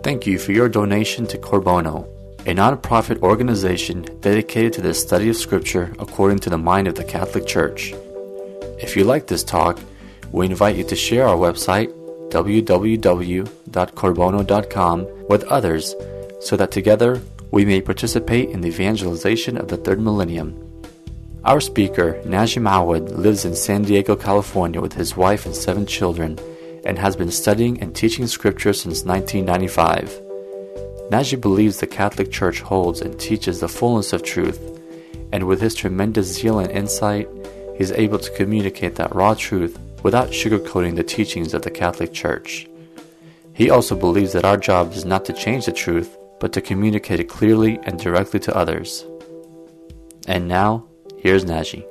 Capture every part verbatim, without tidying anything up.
Thank you for your donation to Corbono, a non-profit organization dedicated to the study of Scripture according to the mind of the Catholic Church. If you like this talk, we invite you to share our website, w w w dot corbono dot com, with others so that together we may participate in the evangelization of the third millennium. Our speaker, Najim Awad, lives in San Diego, California with his wife and seven children and has been studying and teaching Scripture since nineteen ninety-five. Najim believes the Catholic Church holds and teaches the fullness of truth, and with his tremendous zeal and insight, he is able to communicate that raw truth without sugarcoating the teachings of the Catholic Church. He also believes that our job is not to change the truth, but to communicate it clearly and directly to others. And now, here's Najim.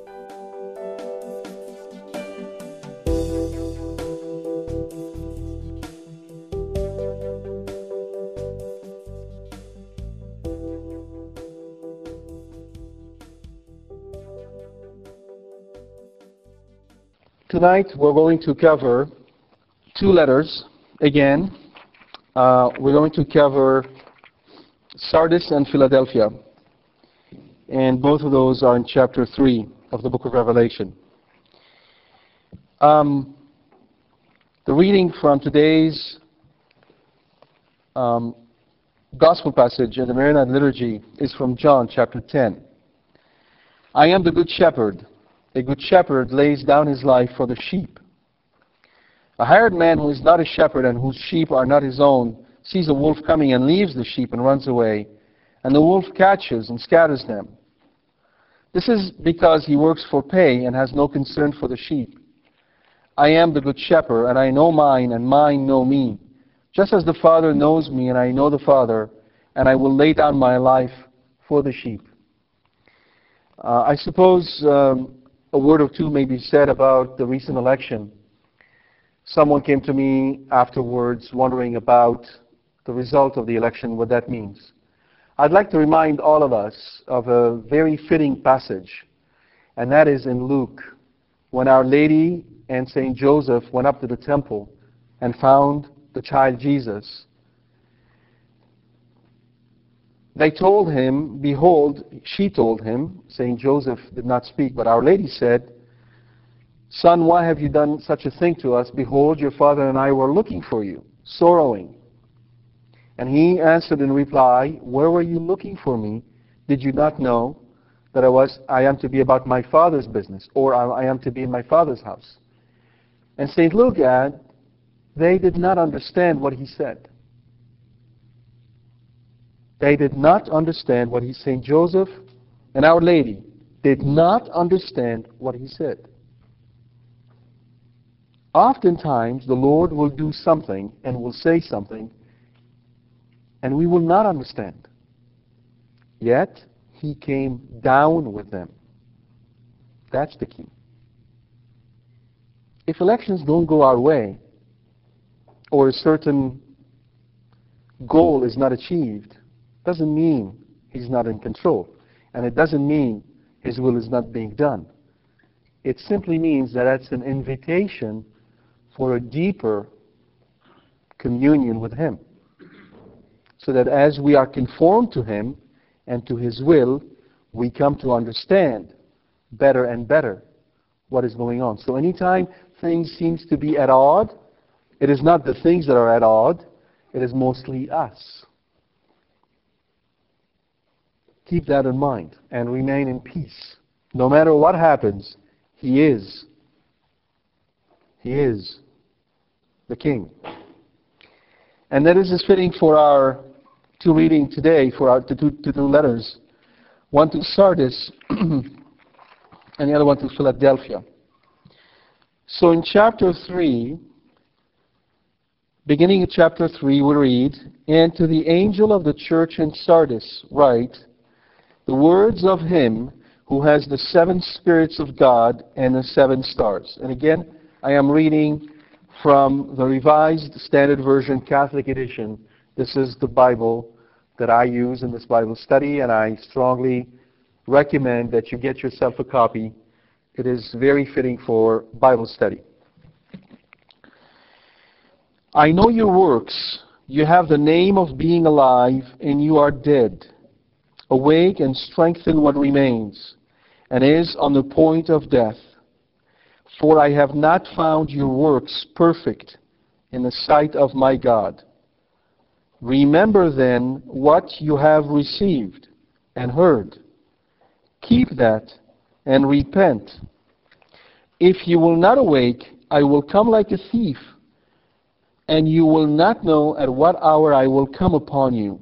Tonight we're going to cover two letters again. Uh, we're going to cover Sardis and Philadelphia. And both of those are in chapter three of the book of Revelation. Um, the reading from today's um, gospel passage in the Maronite liturgy is from John chapter ten. I am the good shepherd. A good shepherd lays down his life for the sheep. A hired man who is not a shepherd and whose sheep are not his own sees a wolf coming and leaves the sheep and runs away, and the wolf catches and scatters them. This is because he works for pay and has no concern for the sheep. I am the good shepherd, and I know mine, and mine know me, just as the Father knows me, and I know the Father, and I will lay down my life for the sheep. Uh, I suppose um, a word or two may be said about the recent election. Someone came to me afterwards wondering about the result of the election, what that means. I'd like to remind all of us of a very fitting passage, and that is in Luke, when Our Lady and Saint Joseph went up to the temple and found the child Jesus. They told him, behold, she told him, Saint Joseph did not speak, but Our Lady said, Son, why have you done such a thing to us? Behold, your father and I were looking for you, sorrowing. And he answered in reply, Where were you looking for me? Did you not know that I was, I am to be about my Father's business, or I am to be in my Father's house? And Saint Luke adds, they did not understand what he said. They did not understand what he said. Saint Joseph and Our Lady did not understand what he said. Oftentimes, the Lord will do something and will say something, and we will not understand. Yet, he came down with them. That's the key. If elections don't go our way, or a certain goal is not achieved, doesn't mean he's not in control. And it doesn't mean his will is not being done. It simply means that that's an invitation for a deeper communion with him. So that as we are conformed to him and to his will, we come to understand better and better what is going on. So anytime things seems to be at odds, it is not the things that are at odds, it is mostly us. Keep that in mind and remain in peace. No matter what happens, he is. He is the King. And that is fitting for our two reading today, for our two, two, two letters. One to Sardis and the other one to Philadelphia. So in chapter three, beginning of chapter three, we read, And to the angel of the church in Sardis write, the words of him who has the seven spirits of God and the seven stars. And again, I am reading from the Revised Standard Version Catholic Edition. This is the Bible that I use in this Bible study, and I strongly recommend that you get yourself a copy. It is very fitting for Bible study. I know your works, You have the name of being alive, and you are dead. Awake and strengthen what remains, and is on the point of death. For I have not found your works perfect in the sight of my God. Remember then what you have received and heard. Keep that and repent. If you will not awake, I will come like a thief, and you will not know at what hour I will come upon you.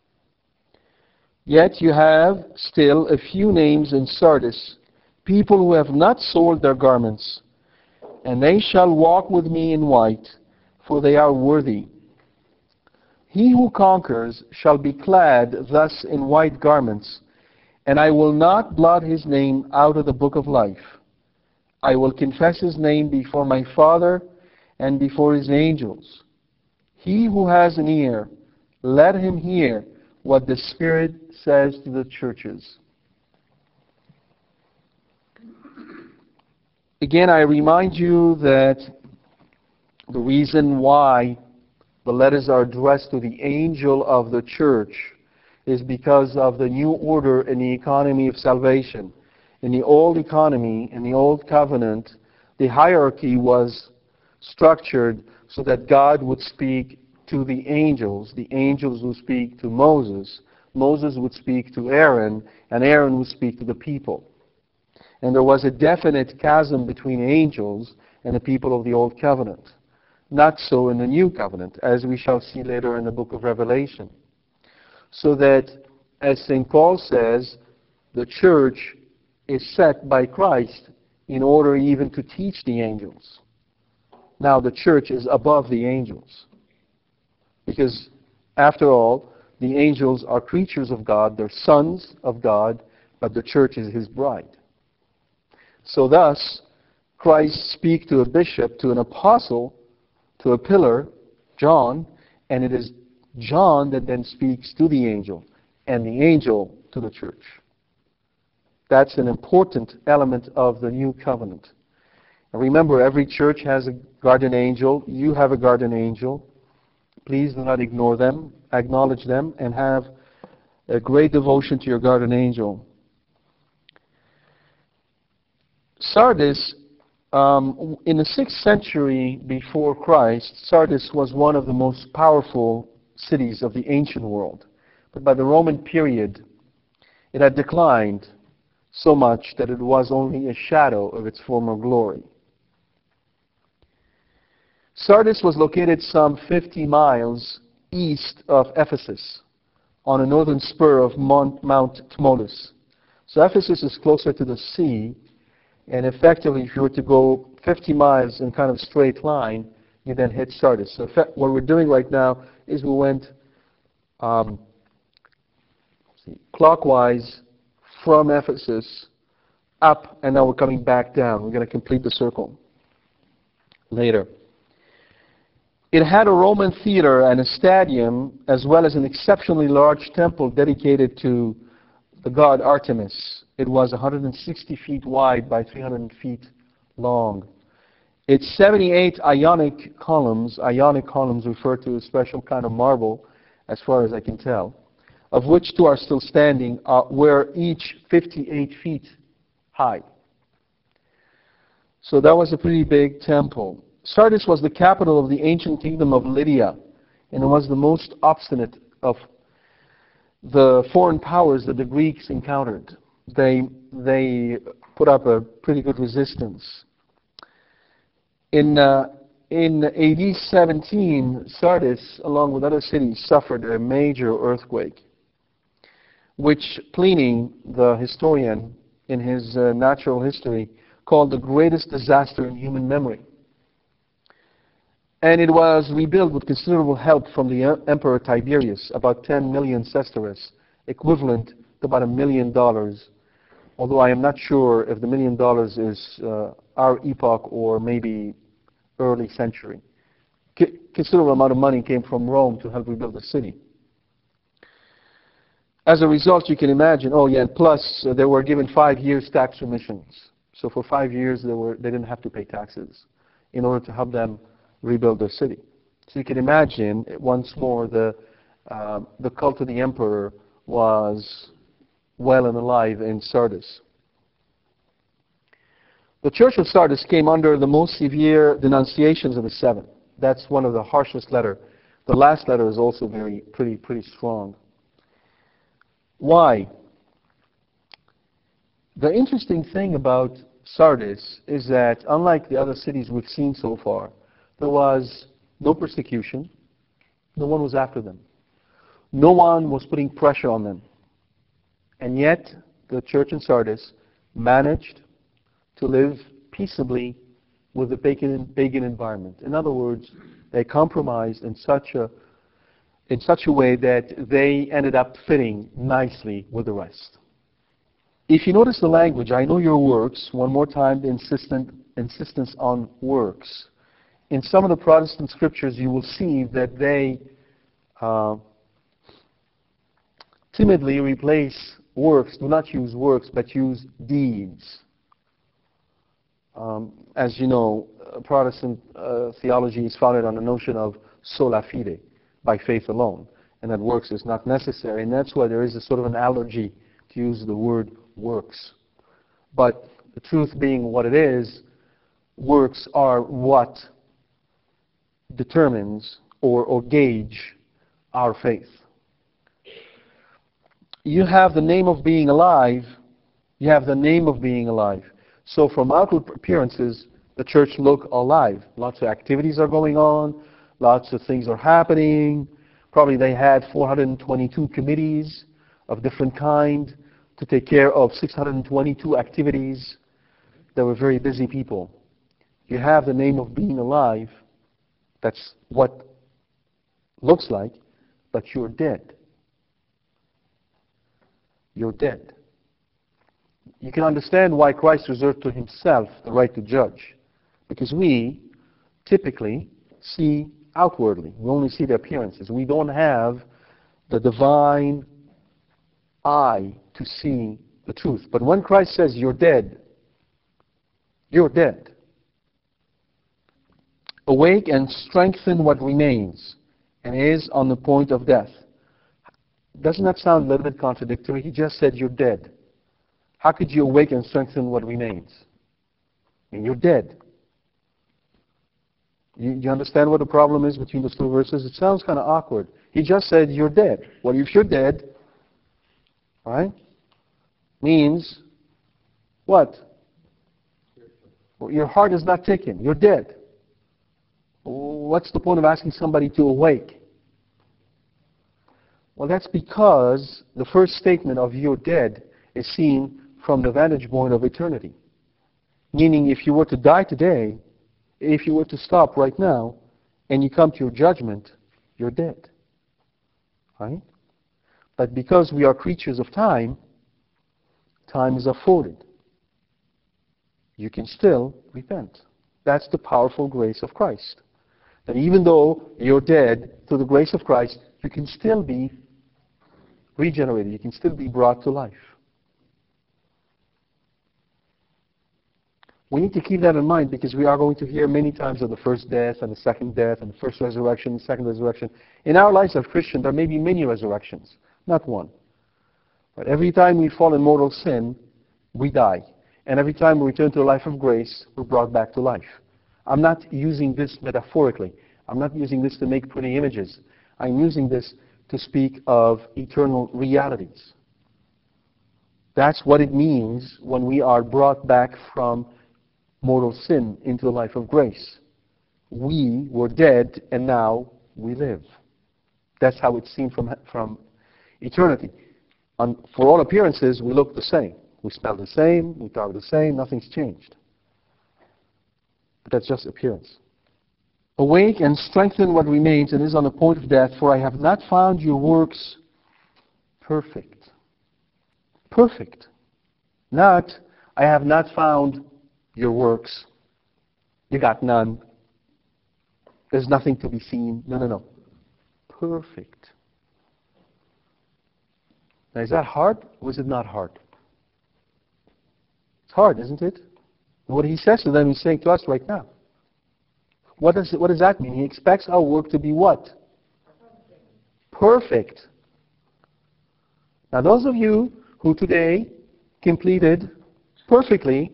Yet you have still a few names in Sardis, people who have not sold their garments, and they shall walk with me in white, for they are worthy. He who conquers shall be clad thus in white garments, and I will not blot his name out of the book of life. I will confess his name before my Father and before his angels. He who has an ear, let him hear what the Spirit says to the churches. Again, I remind you that the reason why the letters are addressed to the angel of the church is because of the new order in the economy of salvation. In the old economy, in the old covenant, the hierarchy was structured so that God would speak to the angels. The angels would speak to Moses. Moses would speak to Aaron, and Aaron would speak to the people. And there was a definite chasm between angels and the people of the old covenant. Not so in the new covenant, as we shall see later in the book of Revelation. So that, as Saint Paul says, the church is set by Christ in order even to teach the angels. Now the church is above the angels. Because, after all, the angels are creatures of God, they're sons of God, but the church is his bride. So thus, Christ speaks to a bishop, to an apostle, to a pillar, John, and it is John that then speaks to the angel, and the angel to the church. That's an important element of the new covenant. And remember, every church has a guardian angel. You have a guardian angel. Please do not ignore them. Acknowledge them and have a great devotion to your guardian angel. Sardis, um, in the sixth century before Christ, Sardis was one of the most powerful cities of the ancient world. But by the Roman period, it had declined so much that it was only a shadow of its former glory. Sardis was located some fifty miles east of Ephesus, on a northern spur of Mount, Mount Tmolus. So Ephesus is closer to the sea, and effectively, if you were to go fifty miles in kind of straight line, you then hit Sardis. So what we're doing right now is we went um, see, clockwise from Ephesus up, and now we're coming back down. We're going to complete the circle later. It had a Roman theater and a stadium, as well as an exceptionally large temple dedicated to the god Artemis. It was one hundred sixty feet wide by three hundred feet long. Its seventy-eight ionic columns, ionic columns refer to a special kind of marble, as far as I can tell, of which two are still standing, uh, were each fifty-eight feet high. So that was a pretty big temple. Sardis was the capital of the ancient kingdom of Lydia, and it was the most obstinate of the foreign powers that the Greeks encountered. They, they put up a pretty good resistance. In, uh, in A D seventeen, Sardis, along with other cities, suffered a major earthquake, which Pliny, the historian, in his uh, natural history, called the greatest disaster in human memory. And it was rebuilt with considerable help from the Emperor Tiberius, about ten million sesterces, equivalent to about a million dollars. Although I am not sure if the million dollars is uh, our epoch or maybe early century. C- considerable amount of money came from Rome to help rebuild the city. As a result, you can imagine, oh yeah, and plus uh, they were given five years tax remissions. So for five years they, were, they didn't have to pay taxes in order to help them rebuild their city. So you can imagine, once more, the, uh, the cult of the emperor was well and alive in Sardis. The church of Sardis came under the most severe denunciations of the seven. That's one of the harshest letters. The last letter is also very, pretty, pretty strong. Why? The interesting thing about Sardis is that, unlike the other cities we've seen so far, there was no persecution. No one was after them. No one was putting pressure on them. And yet, the church in Sardis managed to live peaceably with the pagan, pagan environment. In other words, they compromised in such a in such a way that they ended up fitting nicely with the rest. If you notice the language, I know your works, one more time, the insistent, insistence on works. In some of the Protestant scriptures, you will see that they uh, timidly replace works, do not use works, but use deeds. Um, as you know, uh, Protestant uh, theology is founded on the notion of sola fide, by faith alone, and that works is not necessary, and that's why there is a sort of an allergy to use the word works. But the truth being what it is, works are what determines or, or gauge our faith. You have the name of being alive, you have the name of being alive. So from outward appearances, the church look alive. Lots of activities are going on, lots of things are happening. Probably they had four hundred twenty-two committees of different kind to take care of six hundred twenty-two activities. They were very busy people. You have the name of being alive. That's what looks like, but you're dead. You're dead. You can understand why Christ reserved to himself the right to judge. Because we typically see outwardly. We only see the appearances. We don't have the divine eye to see the truth. But when Christ says you're dead, you're dead. Awake and strengthen what remains and is on the point of death. Doesn't that sound a little bit contradictory? He just said you're dead. How could you awake and strengthen what remains? I mean, you're dead. You, you understand what the problem is between those two verses? It sounds kind of awkward. He just said you're dead. Well, if you're dead, right, means what? Well, your heart is not ticking. You're dead. What's the point of asking somebody to awake? Well, that's because the first statement of you're dead is seen from the vantage point of eternity. Meaning, if you were to die today, if you were to stop right now, and you come to your judgment, you're dead. Right? But because we are creatures of time, time is afforded. You can still repent. That's the powerful grace of Christ. That even though you're dead, through the grace of Christ, you can still be regenerated. You can still be brought to life. We need to keep that in mind because we are going to hear many times of the first death and the second death and the first resurrection, the second resurrection. In our lives as Christians, there may be many resurrections, not one. But every time we fall in mortal sin, we die. And every time we return to a life of grace, we're brought back to life. I'm not using this metaphorically. I'm not using this to make pretty images. I'm using this to speak of eternal realities. That's what it means when we are brought back from mortal sin into the life of grace. We were dead and now we live. That's how it's seen from, from eternity. And for all appearances, we look the same. We smell the same, we talk the same, nothing's changed. But that's just appearance. Awake and strengthen what remains and is on the point of death, for I have not found your works perfect. Perfect. Not, I have not found your works. You got none. There's nothing to be seen. No, no, no. Perfect. Now, is that hard or is it not hard? It's hard, isn't it? What he says to them, he's saying to us right now. What does, what does that mean? He expects our work to be what? Perfect. Now those of you who today completed perfectly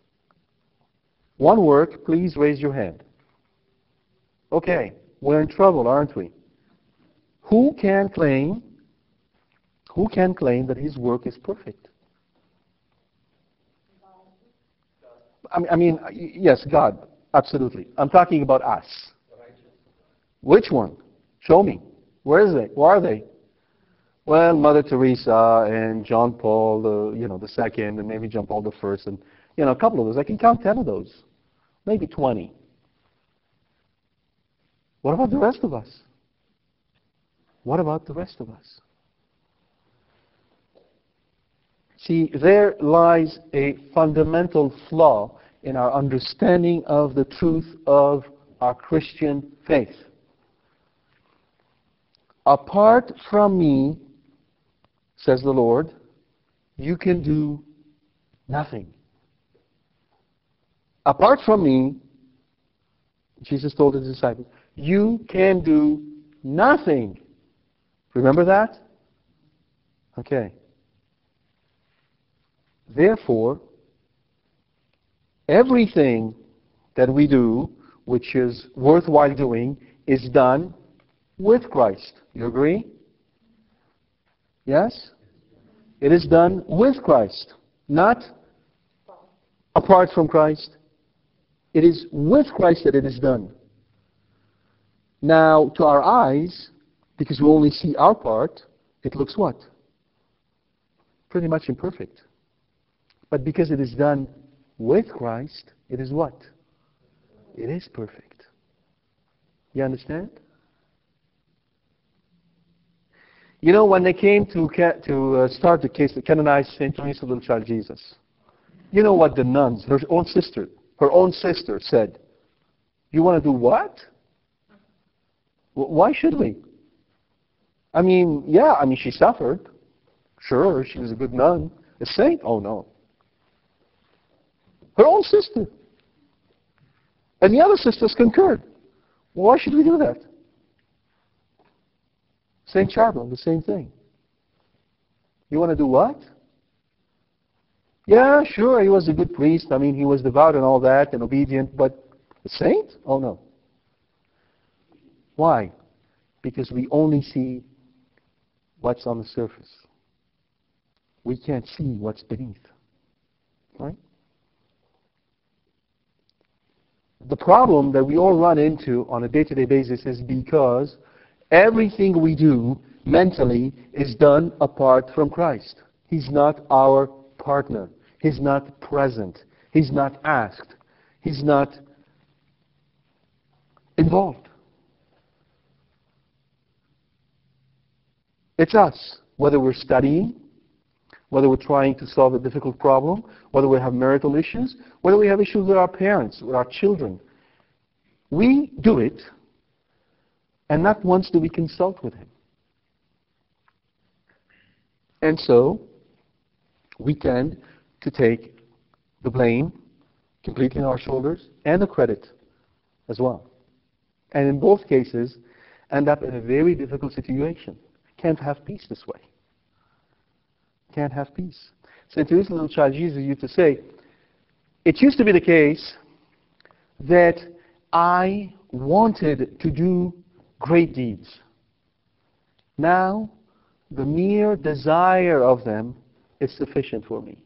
one work, please raise your hand. Okay, we're in trouble, aren't we? Who can claim, who can claim that his work is perfect? I mean, I mean, yes, God, absolutely. I'm talking about us. Which one? Show me. Where is they? Where are they? Well, Mother Teresa and John Paul, the you know the second, and maybe John Paul the first, and you know a couple of those. I can count ten of those, maybe twenty. What about the rest of us? What about the rest of us? See, there lies a fundamental flaw in our understanding of the truth of our Christian faith. Apart from me, says the Lord, you can do nothing. Apart from me, Jesus told his disciples, you can do nothing. Remember that? Okay. Therefore, everything that we do, which is worthwhile doing, is done with Christ. You agree? Yes? It is done with Christ, not apart from Christ. It is with Christ that it is done. Now, to our eyes, because we only see our part, it looks what? Pretty much imperfect. But because it is done with Christ, it is what? It is perfect. You understand? You know, when they came to to uh, start the case to canonize Saint Teresa, little child Jesus, you know what the nuns, her own sister, her own sister said? You want to do what? Why should we? I mean, yeah, I mean, she suffered. Sure, she was a good nun. A saint? Oh, no. Her own sister. And the other sisters concurred. Well, why should we do that? Saint Charbel, the same thing. You want to do what? Yeah, sure, he was a good priest. I mean, he was devout and all that and obedient, but a saint? Oh, no. Why? Because we only see what's on the surface. We can't see what's beneath. Right? The problem that we all run into on a day-to-day basis is because everything we do mentally is done apart from Christ. He's not our partner. He's not present. He's not asked. He's not involved. It's us, whether we're studying, whether we're trying to solve a difficult problem, whether we have marital issues, whether we have issues with our parents, with our children. We do it, and not once do we consult with Him. And so, we tend to take the blame completely on our shoulders and the credit as well. And in both cases, end up in a very difficult situation. Can't have peace this way. Can't have peace. Saint Teresa, little child Jesus, used to say, it used to be the case that I wanted to do great deeds. Now, the mere desire of them is sufficient for me.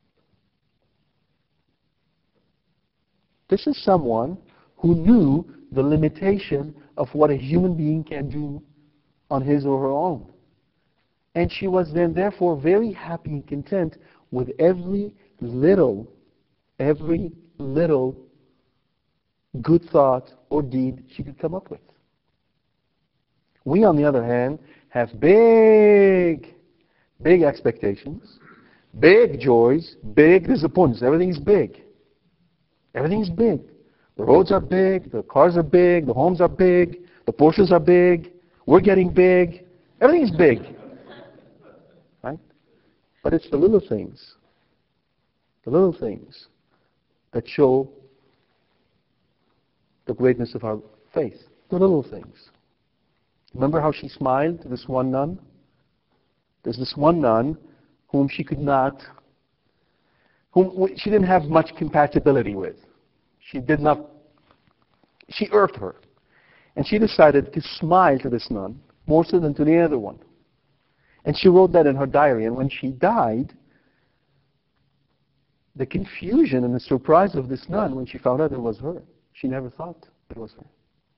This is someone who knew the limitation of what a human being can do on his or her own. And she was then therefore very happy and content with every little, every little good thought or deed she could come up with. We, on the other hand, have big, big expectations, big joys, big disappointments. Everything is big. Everything is big. The roads are big, the cars are big, the homes are big, the Porsches are big, we're getting big. Everything is big. Right? But it's the little things, the little things that show the greatness of our faith. The little things. Remember how she smiled to this one nun? There's this one nun whom she could not, whom she didn't have much compatibility with. She did not, she irked her. And she decided to smile to this nun more so than to the other one. And she wrote that in her diary. And when she died, the confusion and the surprise of this nun when she found out it was her. She never thought it was her.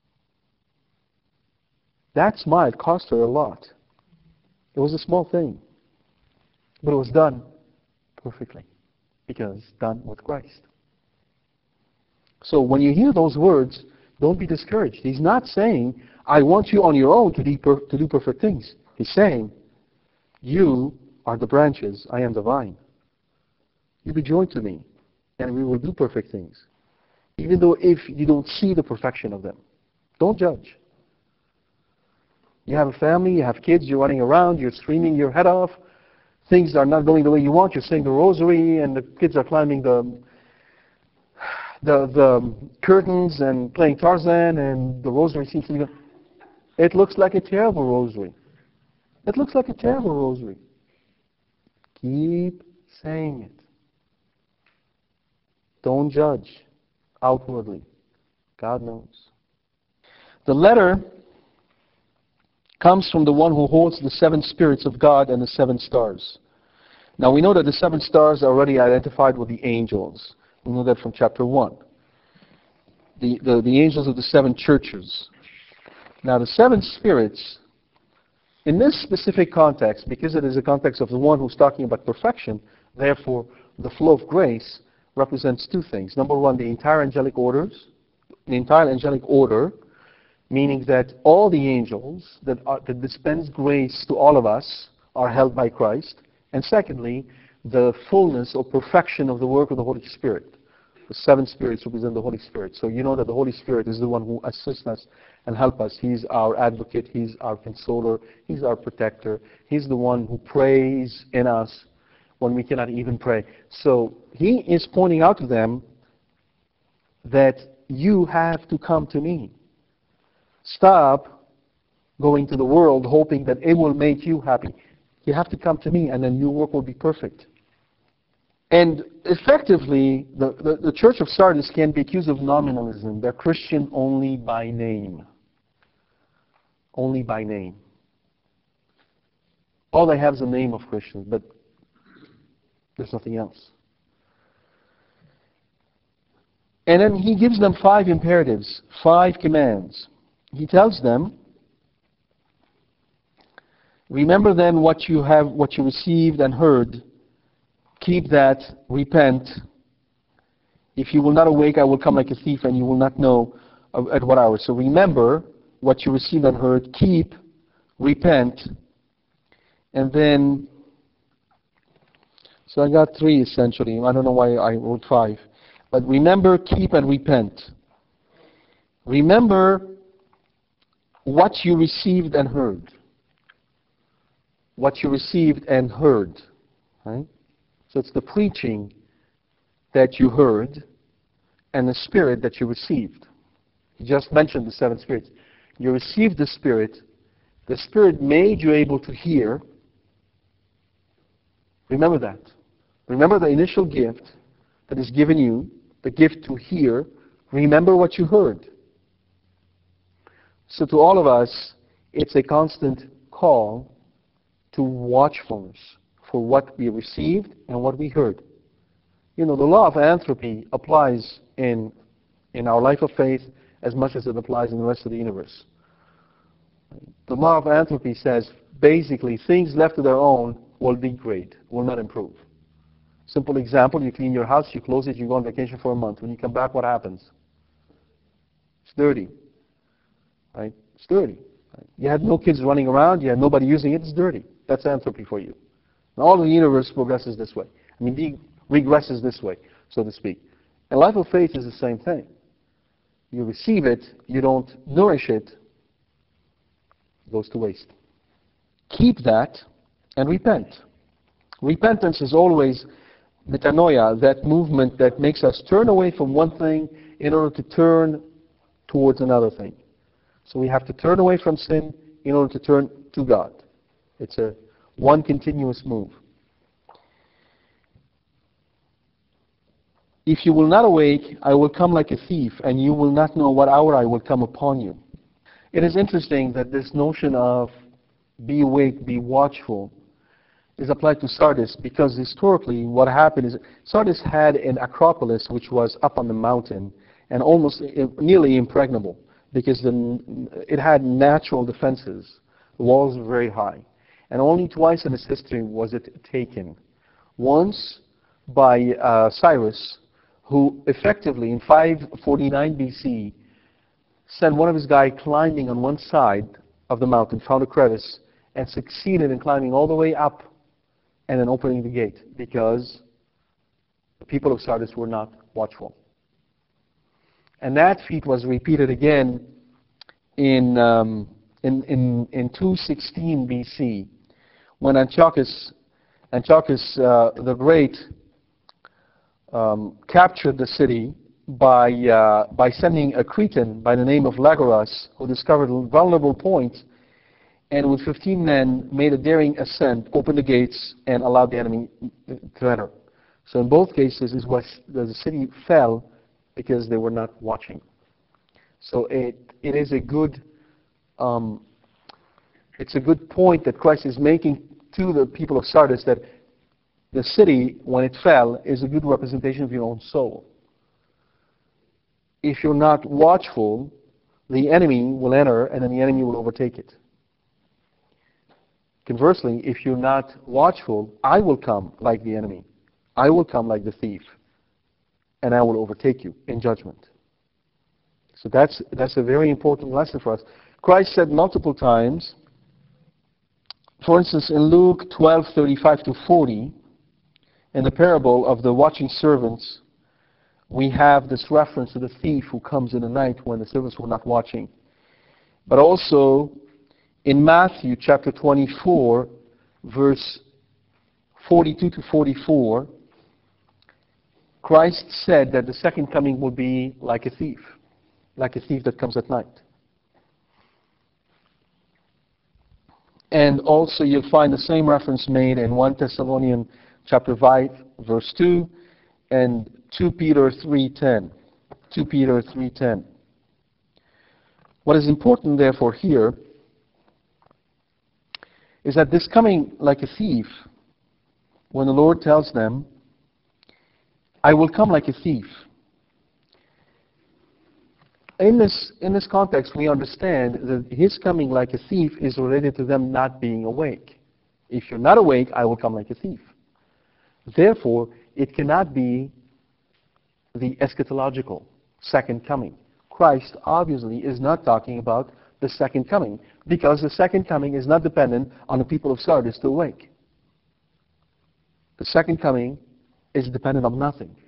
That smile cost her a lot. It was a small thing. But it was done perfectly. Because done with Christ. So when you hear those words, don't be discouraged. He's not saying, I want you on your own to do, per- to do perfect things. He's saying, you are the branches, I am the vine. You be joined to me, and we will do perfect things. Even though if you don't see the perfection of them. Don't judge. You have a family, you have kids, you're running around, you're screaming your head off. Things are not going the way you want. You're saying the rosary, and the kids are climbing the the the curtains and playing Tarzan, and the rosary seems to be going. It looks like a terrible rosary. It looks like a terrible rosary. Keep saying it. Don't judge outwardly. God knows. The letter comes from the one who holds the seven spirits of God and the seven stars. Now we know that the seven stars are already identified with the angels. We know that from chapter one. The, the, the angels of the seven churches. Now the seven spirits, in this specific context, because it is a context of the one who's talking about perfection, therefore the flow of grace represents two things. Number one, the entire angelic orders, the entire angelic order, meaning that all the angels that, are, that dispense grace to all of us are held by Christ. And secondly, the fullness or perfection of the work of the Holy Spirit. The seven spirits represent the Holy Spirit. So you know that the Holy Spirit is the one who assists us and helps us. He's our advocate. He's our consoler. He's our protector. He's the one who prays in us when we cannot even pray. So he is pointing out to them that you have to come to me. Stop going to the world hoping that it will make you happy. You have to come to me, and then your work will be perfect. And effectively, the, the, the Church of Sardis can be accused of nominalism. They're Christian only by name. Only by name. All they have is a name of Christians, but there's nothing else. And then he gives them five imperatives, five commands. He tells them, remember then what you have, what you received and heard. Keep that, repent. If you will not awake, I will come like a thief, and you will not know at what hour. So remember what you received and heard. Keep, repent. And then, so I got three essentially. I don't know why I wrote five. But remember, keep, and repent. Remember what you received and heard. What you received and heard. Right? So it's the preaching that you heard and the Spirit that you received. He just mentioned the seven spirits. You received the Spirit. The Spirit made you able to hear. Remember that. Remember the initial gift that is given you, the gift to hear. Remember what you heard. So to all of us, it's a constant call to watchfulness for what we received and what we heard. You know, the law of entropy applies in, in our life of faith as much as it applies in the rest of the universe. The law of entropy says, basically, things left to their own will degrade, will not improve. Simple example, you clean your house, you close it, you go on vacation for a month. When you come back, what happens? It's dirty. Right? It's dirty. Right? You had no kids running around, you had nobody using it, it's dirty. That's entropy for you. And all the universe progresses this way. I mean, de- regresses this way, so to speak. And life of faith is the same thing. You receive it, you don't nourish it, it goes to waste. Keep that and repent. Repentance is always metanoia, that movement that makes us turn away from one thing in order to turn towards another thing. So we have to turn away from sin in order to turn to God. It's a one continuous move. If you will not awake, I will come like a thief, and you will not know what hour I will come upon you. It is interesting that this notion of be awake, be watchful, is applied to Sardis, because historically what happened is Sardis had an acropolis which was up on the mountain and almost nearly impregnable, because the, it had natural defenses. The walls were very high. And only twice in its history was it taken. Once by uh, Cyrus, who effectively in five forty-nine B C sent one of his guys climbing on one side of the mountain, found a crevice, and succeeded in climbing all the way up and then opening the gate, because the people of Sardis were not watchful. And that feat was repeated again in, um, in, in, in two sixteen B C, when Antiochus, Antiochus uh, the Great um, captured the city by, uh, by sending a Cretan by the name of Lagoras, who discovered a vulnerable point, and with fifteen men made a daring ascent, opened the gates, and allowed the enemy to enter. So in both cases, it was, the city fell because they were not watching. So it, it is a good, um, it's a good point that Christ is making to the people of Sardis, that the city, when it fell, is a good representation of your own soul. If you're not watchful, the enemy will enter, and then the enemy will overtake it. Conversely, if you're not watchful, I will come like the enemy. I will come like the thief, and I will overtake you in judgment. So that's, that's a very important lesson for us. Christ said multiple times, for instance, in Luke twelve, thirty-five to forty, in the parable of the watching servants, we have this reference to the thief who comes in the night when the servants were not watching. But also, in Matthew chapter twenty-four, verse forty-two to forty-four, Christ said that the second coming will be like a thief, like a thief that comes at night. And also you'll find the same reference made in First Thessalonians chapter five, verse two, and Second Peter three ten. Second Peter three ten. What is important therefore here is that this coming like a thief, when the Lord tells them, I will come like a thief. In this, in this context, we understand that his coming like a thief is related to them not being awake. If you're not awake, I will come like a thief. Therefore, it cannot be the eschatological second coming. Christ obviously is not talking about the second coming, because the second coming is not dependent on the people of Sardis to awake. The second coming is dependent on nothing.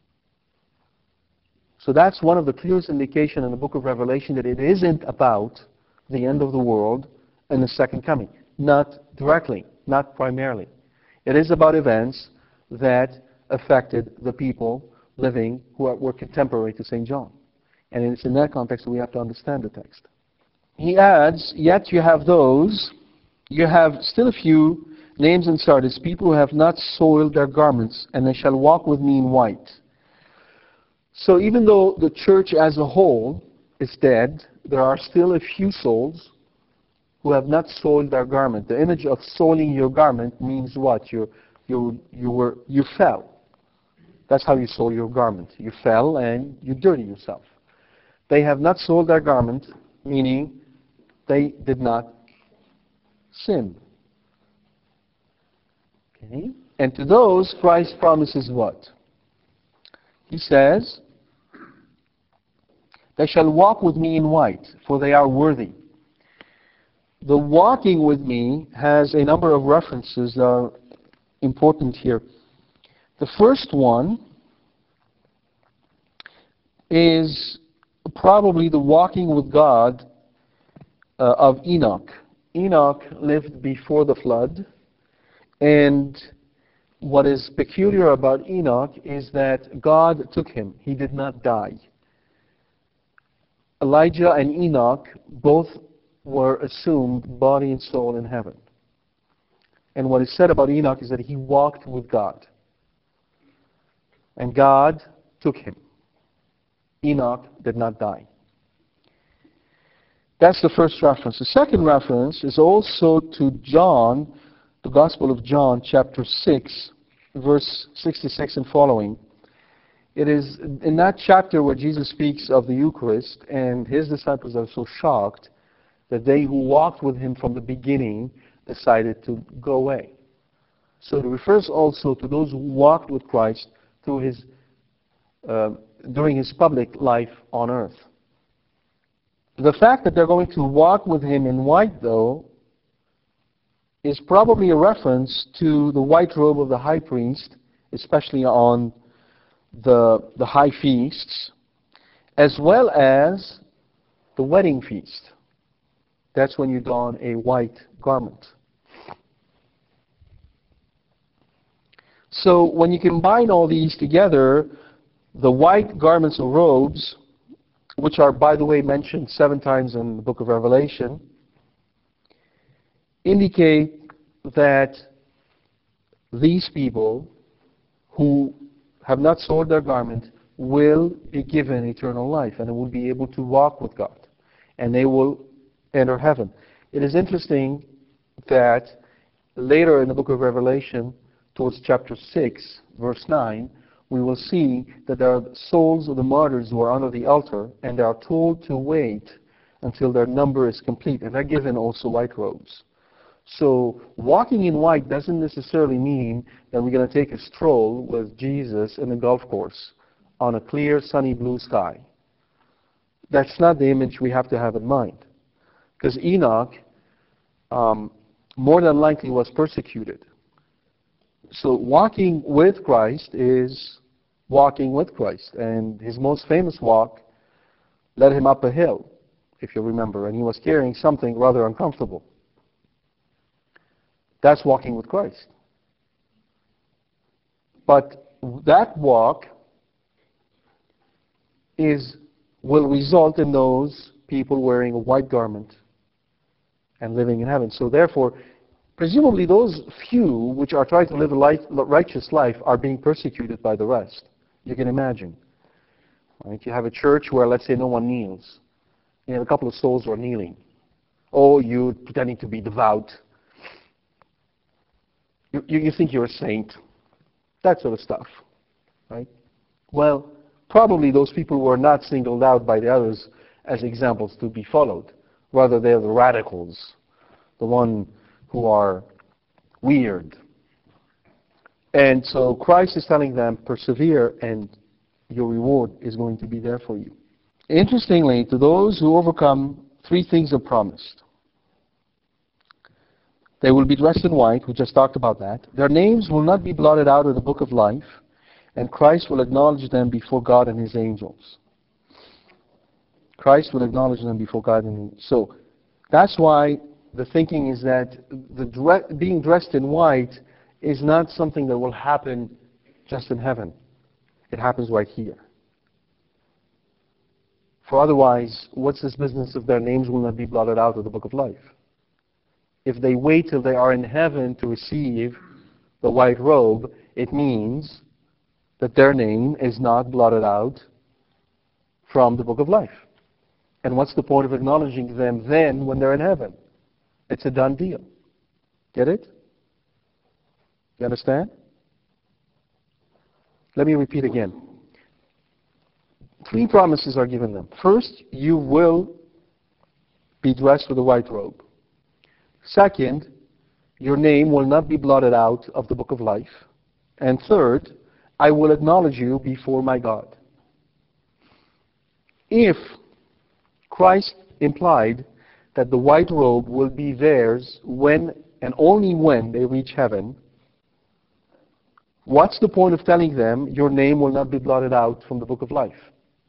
So that's one of the clearest indications in the book of Revelation that it isn't about the end of the world and the second coming. Not directly, not primarily. It is about events that affected the people living who are, were contemporary to Saint John. And it's in that context that we have to understand the text. He adds, yet you have those, you have still a few names in Sardis, people who have not soiled their garments, and they shall walk with me in white. So even though the church as a whole is dead, there are still a few souls who have not soiled their garment. The image of soiling your garment means what? You, you, you, were, you fell. That's how you soil your garment. You fell and you dirty yourself. They have not soiled their garment, meaning they did not sin. Okay? And to those, Christ promises what? He says, they shall walk with me in white, for they are worthy. The walking with me has a number of references that are important here. The first one is probably the walking with God uh, of Enoch. Enoch lived before the flood, and what is peculiar about Enoch is that God took him. He did not die. Elijah and Enoch both were assumed body and soul in heaven. And what is said about Enoch is that he walked with God. And God took him. Enoch did not die. That's the first reference. The second reference is also to John, the Gospel of John, chapter six, verse sixty-six and following. It is in that chapter where Jesus speaks of the Eucharist, and his disciples are so shocked that they who walked with him from the beginning decided to go away. So it refers also to those who walked with Christ through his, uh, during his public life on earth. The fact that they're going to walk with him in white, though, is probably a reference to the white robe of the high priest, especially on the, the high feasts, as well as the wedding feast. That's when you don a white garment. So when you combine all these together, the white garments or robes, which are, by the way, mentioned seven times in the book of Revelation, indicate that these people who have not soiled their garment will be given eternal life and will be able to walk with God, and they will enter heaven. It is interesting that later in the book of Revelation, towards chapter six, verse nine, we will see that there are souls of the martyrs who are under the altar, and they are told to wait until their number is complete, and they're given also white robes. So walking in white doesn't necessarily mean that we're going to take a stroll with Jesus in the golf course on a clear, sunny blue sky. That's not the image we have to have in mind. Because Enoch, um, more than likely, was persecuted. So walking with Christ is walking with Christ. And his most famous walk led him up a hill, if you remember. And he was carrying something rather uncomfortable. That's walking with Christ. But that walk is will result in those people wearing a white garment and living in heaven. So therefore, presumably those few which are trying to live a life, righteous life are being persecuted by the rest. You can imagine. Right? You have a church where, let's say, no one kneels. You have a couple of souls who are kneeling. Oh, you're pretending to be devout. You, you think you're a saint. That sort of stuff. Right? Well, probably those people were not singled out by the others as examples to be followed. Rather, they're the radicals, the one who are weird. And so Christ is telling them, persevere, and your reward is going to be there for you. Interestingly, to those who overcome, three things are promised. They will be dressed in white, we just talked about that. Their names will not be blotted out of the book of life, and Christ will acknowledge them before God and his angels. Christ will acknowledge them before God and his. So that's why the thinking is that the dre- being dressed in white is not something that will happen just in heaven. It happens right here. For otherwise, what's this business if their names will not be blotted out of the book of life? If they wait till they are in heaven to receive the white robe, it means that their name is not blotted out from the book of life. And what's the point of acknowledging them then when they're in heaven? It's a done deal. Get it? You understand? Let me repeat again. Three promises are given them. First, you will be dressed with a white robe. Second, your name will not be blotted out of the book of life. And third, I will acknowledge you before my God. If Christ implied that the white robe will be theirs when and only when they reach heaven, what's the point of telling them your name will not be blotted out from the book of life?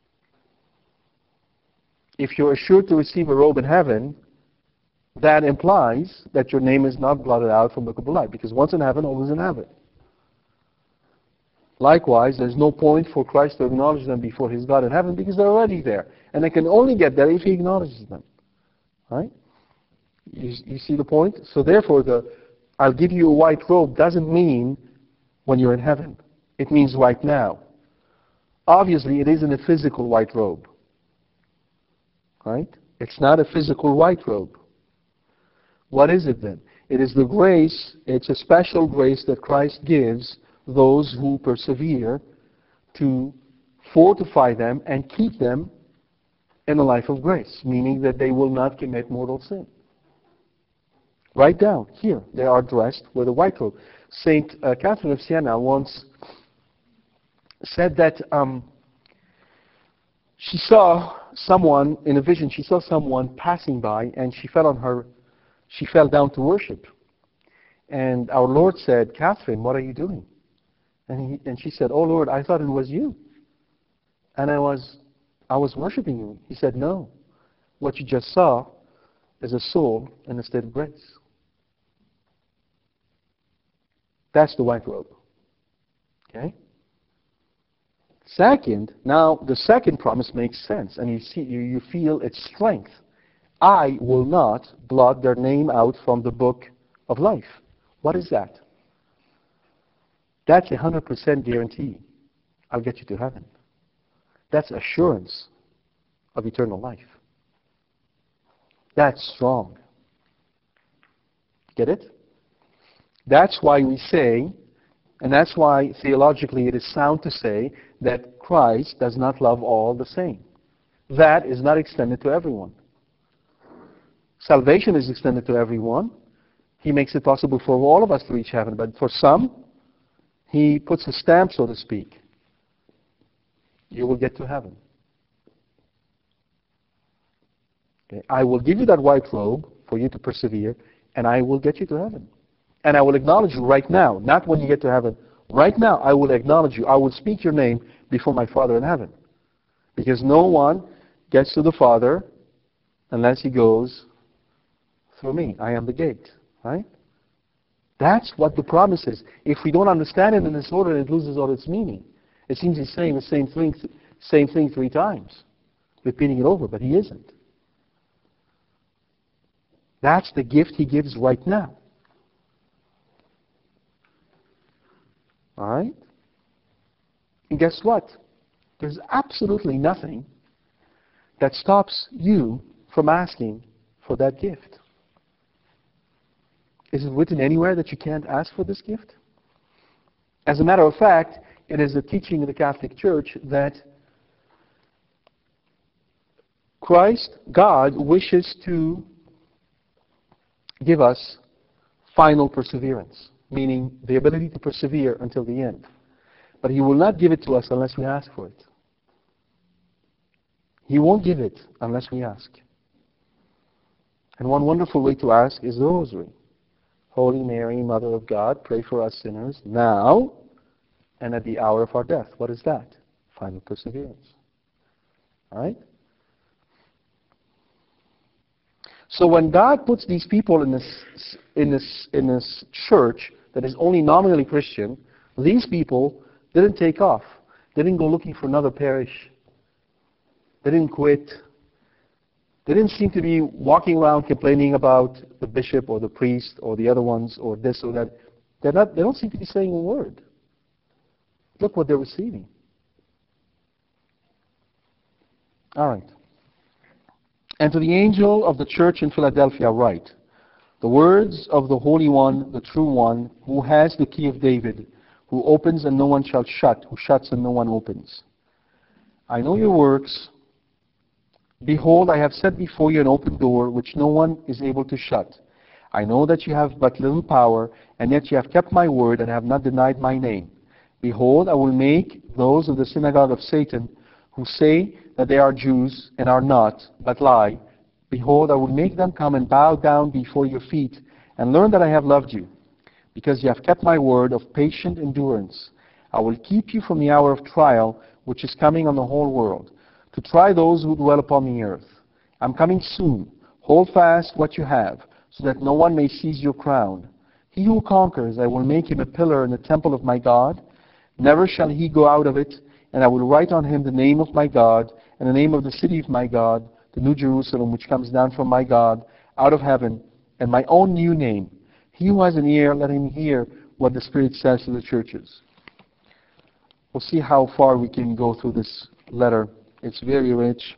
If you're assured to receive a robe in heaven, that implies that your name is not blotted out from the book of life, because once in heaven, always in heaven. Likewise, there's no point for Christ to acknowledge them before his God in heaven because they're already there. And they can only get there if he acknowledges them. Right? You, you see the point? So therefore, the I'll give you a white robe doesn't mean when you're in heaven. It means right now. Obviously, it isn't a physical white robe. Right? It's not a physical white robe. What is it then? It is the grace, it's a special grace that Christ gives those who persevere to fortify them and keep them in a life of grace, meaning that they will not commit mortal sin. Right down here, they are dressed with a white robe. Saint uh, Catherine of Siena once said that um, she saw someone, in a vision, she saw someone passing by and she fell on her, she fell down to worship. And our Lord said, "Catherine, what are you doing?" And, he, and she said, "Oh Lord, I thought it was you. And I was, I was worshiping you." He said, "No. What you just saw is a soul in a state of grace." That's the white robe. Okay? Second, now the second promise makes sense, and you see, you, you feel its strength. "I will not blot their name out from the book of life." What is that? That's a hundred percent guarantee. I'll get you to heaven. That's assurance of eternal life. That's strong. Get it? That's why we say, and that's why theologically it is sound to say that Christ does not love all the same. That is not extended to everyone. Salvation is extended to everyone. He makes it possible for all of us to reach heaven, but for some, he puts a stamp, so to speak. You will get to heaven. Okay. I will give you that white robe for you to persevere, and I will get you to heaven. And I will acknowledge you right now, not when you get to heaven. Right now, I will acknowledge you. I will speak your name before my Father in heaven. Because no one gets to the Father unless he goes through me. I am the gate. Right? That's what the promise is. If we don't understand it in this order, it loses all its meaning. It seems he's saying the same thing, same thing three times, repeating it over, but he isn't. That's the gift he gives right now. All right? And guess what? There's absolutely nothing that stops you from asking for that gift. Is it written anywhere that you can't ask for this gift? As a matter of fact, it is a teaching of the Catholic Church that Christ, God, wishes to give us final perseverance, meaning the ability to persevere until the end. But he will not give it to us unless we ask for it. He won't give it unless we ask. And one wonderful way to ask is the Rosary. Holy Mary, Mother of God, pray for us sinners now and at the hour of our death. What is that? Final perseverance. All right? So when God puts these people in this, in this, in this church that is only nominally Christian, these people didn't take off. They didn't go looking for another parish. They didn't quit. They didn't seem to be walking around complaining about the bishop or the priest or the other ones or this or that. They're not, they don't seem to be saying a word. Look what they're receiving. All right. And to the angel of the church in Philadelphia write, the words of the Holy One, the true One, who has the key of David, who opens and no one shall shut, who shuts and no one opens. I know your works. Behold, I have set before you an open door, which no one is able to shut. I know that you have but little power, and yet you have kept my word and have not denied my name. Behold, I will make those of the synagogue of Satan, who say that they are Jews and are not, but lie. Behold, I will make them come and bow down before your feet, and learn that I have loved you, because you have kept my word of patient endurance. I will keep you from the hour of trial, which is coming on the whole world, to try those who dwell upon the earth. I'm coming soon. Hold fast what you have, so that no one may seize your crown. He who conquers, I will make him a pillar in the temple of my God. Never shall he go out of it, and I will write on him the name of my God, and the name of the city of my God, the New Jerusalem, which comes down from my God out of heaven, and my own new name. He who has an ear, let him hear what the Spirit says to the churches. We'll see how far we can go through this letter. It's very rich.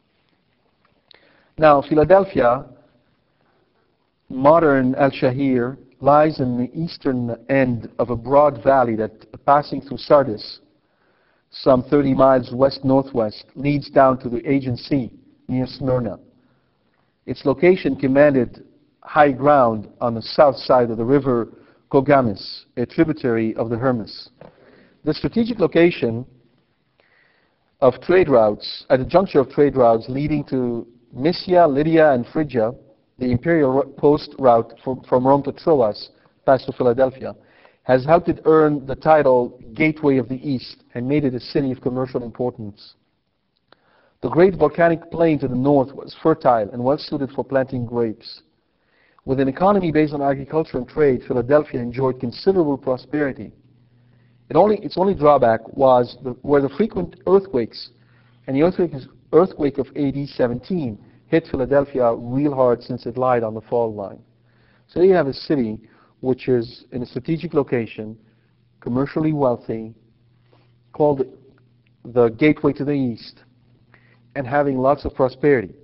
Now, Philadelphia, modern Al-Shahir, lies in the eastern end of a broad valley that, passing through Sardis, some thirty miles west-northwest, leads down to the Aegean Sea near Smyrna. Its location commanded high ground on the south side of the river Kogamis, a tributary of the Hermus. The strategic location of trade routes, at the juncture of trade routes leading to Mysia, Lydia, and Phrygia, the imperial post route from, from Rome to Troas, past to Philadelphia, has helped it earn the title Gateway of the East and made it a city of commercial importance. The great volcanic plain to the north was fertile and well suited for planting grapes. With an economy based on agriculture and trade, Philadelphia enjoyed considerable prosperity. It only, its only drawback was the, were the frequent earthquakes, and the earthquake, earthquake of A D seventeen hit Philadelphia real hard since it lied on the fault line. So you have a city which is in a strategic location, commercially wealthy, called the Gateway to the East, and having lots of prosperity.